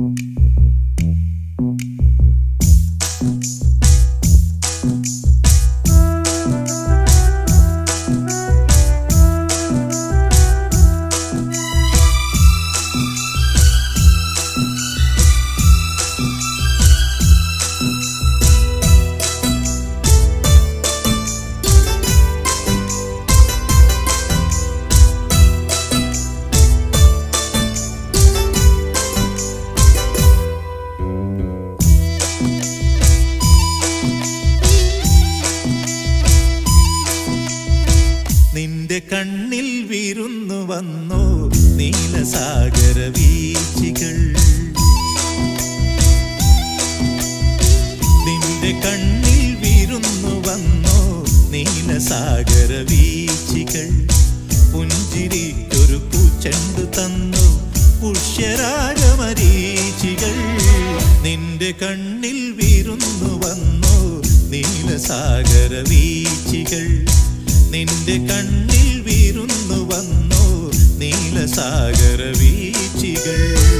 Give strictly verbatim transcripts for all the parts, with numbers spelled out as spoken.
നിന്റെ കണ്ണിൽ വിരുന്നു വന്നോ നീലസാഗര വീച്ചികൾ. നിന്റെ കണ്ണിൽ വിരുന്നു വന്നോ നീലസാഗര വീച്ചികൾ. പുഞ്ചിരിക്കൊരു പൂച്ചെണ്ടു തന്നു പുഷ്യരാഗമരീചികൾ. നിന്റെ കണ്ണിൽ വിരുന്നു വന്നോ നീലസാഗര വീച്ചികൾ. നിന്റെ കണ്ണിൽ വിരുന്നു വന്നോ നീലസാഗര വീച്ചികൾ.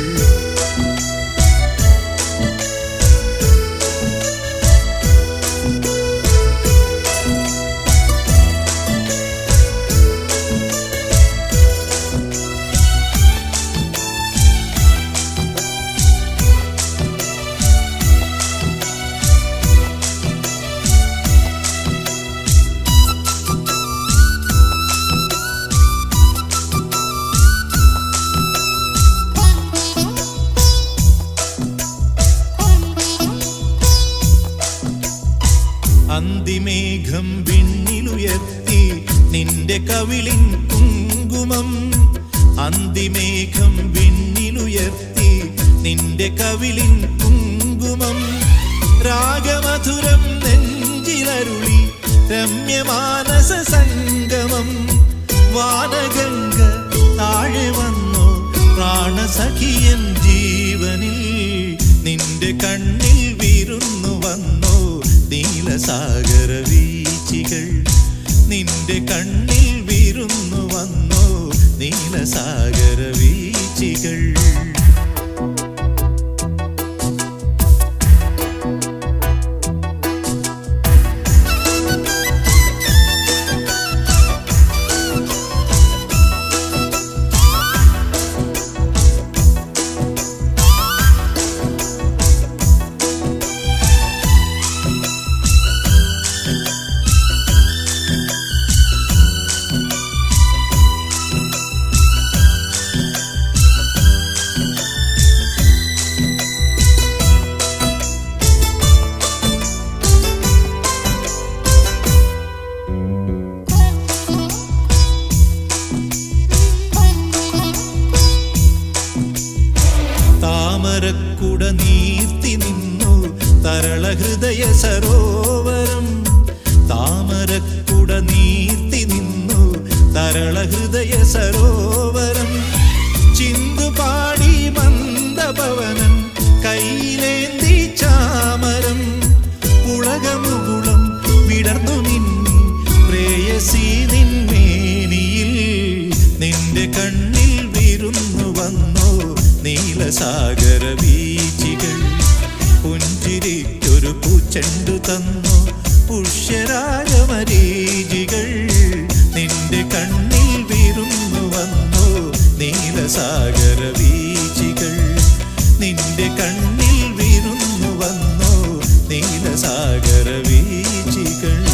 അന്തിമേഘം വിണ്ണിലുയർത്തി നിന്റെ കവിളിൻ കുങ്കുമം. അന്തിമേഘം വിണ്ണിലുയർത്തി നിന്റെ കവിളിൻ കുങ്കുമം. രാഗമധുരം നെഞ്ചിലരുളി രമ്യമാനസ സംഗമം. വാനഗംഗ താഴെ വന്നു പ്രാണസഖിയൻ ജീവനിൽ. നിന്റെ കണ്ണിൽ വിരുന്നു വന്നോ നീലസാഗര വീച്ചികൾ. നിന്റെ കണ്ണിൽ വിരുന്നു വന്നോ നീലസാഗര വീച്ചികൾ. താമരക്കുട നീർത്തി നിന്നു തരള ഹൃദയ സരോവരം. താമരക്കുട നീർത്തി നിന്നു തരള ഹൃദയ സരോവരം. ചിന്തുപാടി മന്ദപവനൻ കൈയിലേന്തി ചാമരം. പുളകമുകുളം വിടർന്നു നിന്നി പ്രേയസി നിന്മേനിയിൽ. നിന്റെ കണ്ണിൽ വിരുന്നു വന്നോ നീലസാഗര വീച്ചികൾ. പുഞ്ചിരിക്കൊരു പൂച്ചെണ്ടു തന്നു പുഷ്യരാഗമരീചികൾ. നിന്റെ കണ്ണിൽ വിരുന്നു വന്നോ നീലസാഗര വീച്ചികൾ. നിന്റെ കണ്ണിൽ വിരുന്നു വന്നോ നീലസാഗര വീച്ചികൾ.